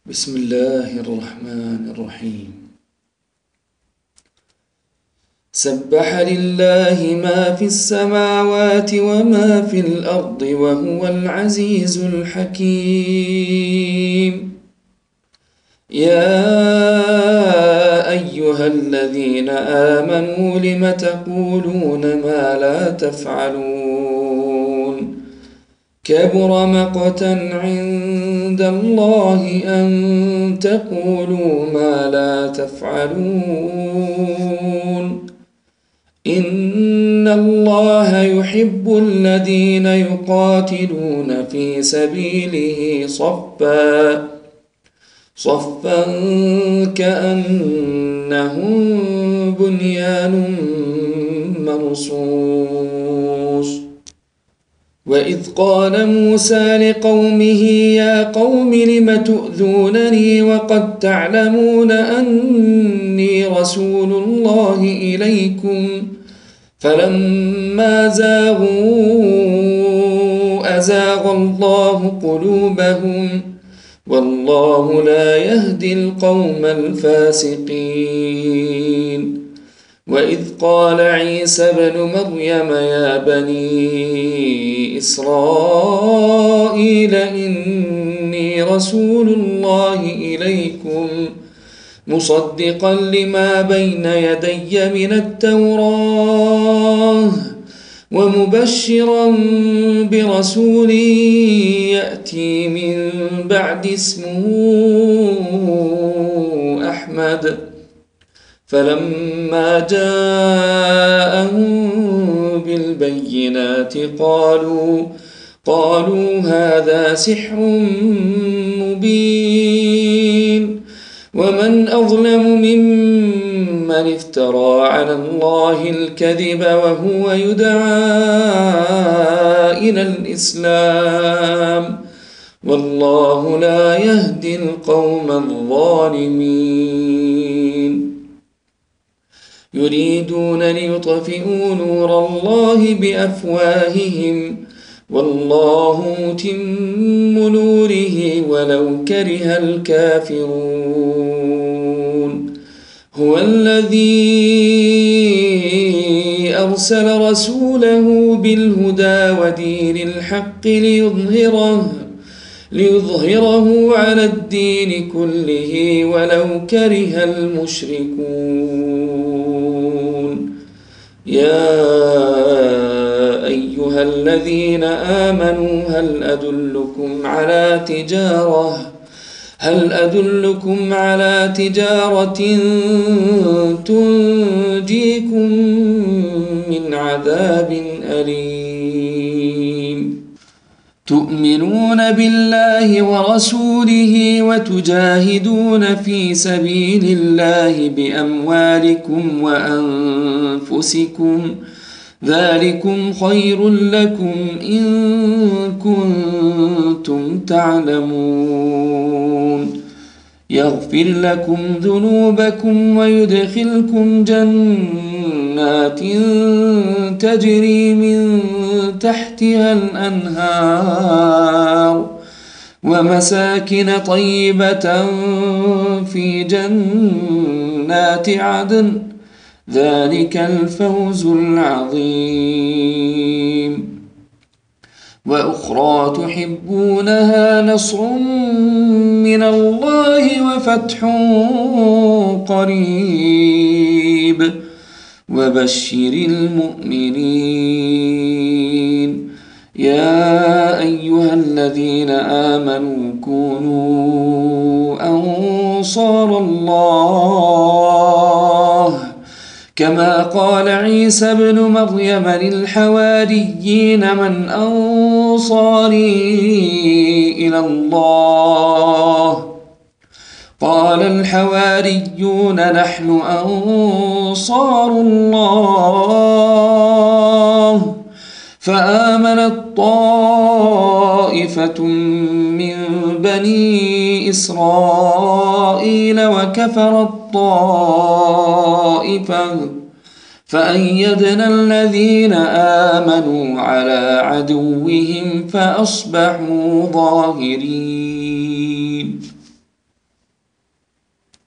بسم الله الرحمن الرحيم. سبح لله ما في السماوات وما في الأرض وهو العزيز الحكيم. يا أيها الذين آمنوا لم تقولون ما لا تفعلون؟ كبر مقتا عند الله أن تقولوا ما لا تفعلون. إن الله يحب الذين يقاتلون في سبيله صفا كأنهم بنيان مرصوص. وإذ قال موسى لقومه يا قوم لم تؤذونني وقد تعلمون أني رسول الله إليكم فلما زاغوا أزاغ الله قلوبهم والله لا يهدي القوم الفاسقين. وإذ قال عيسى ابن مريم يا بني إسرائيل إني رسول الله إليكم مصدقا لما بين يدي من التوراة ومبشرا برسول يأتي من بعد اسمه أحمد. فلما جاءهم بالبينات قالوا هذا سحر مبين. ومن أظلم ممن افترى على الله الكذب وهو يدعى إلى الإسلام والله لا يهدي القوم الظالمين. يريدون ليطفئوا نور الله بأفواههم والله متم نوره ولو كره الكافرون. هو الذي أرسل رسوله بالهدى ودين الحق ليظهره على الدين كله ولو كره المشركون. يا أيها الذين آمنوا هل أدلكم على تجارة تنجيكم من عذاب أليم؟ تؤمنون بالله ورسوله وتجاهدون في سبيل الله بأموالكم وأنفسكم ذلكم خير لكم إن كنتم تعلمون. يغفر لكم ذنوبكم ويدخلكم جنات تجري من تحتها الأنهار ومساكن طيبة في جنات عدن ذلك الفوز العظيم. وأخرى تحبونها نصر من الله وفتح قريب وبشر المؤمنين. يا أيها الذين آمنوا كونوا أنصار الله كما قال عيسى ابن مريم للحواريين من أنصاري إلى الله؟ قال الحواريون نحن أنصار الله. فآمنت طائفة من بني إسرائيل وكفرت طائفة فأيدنا الذين آمنوا على عدوهم فأصبحوا ظاهرين.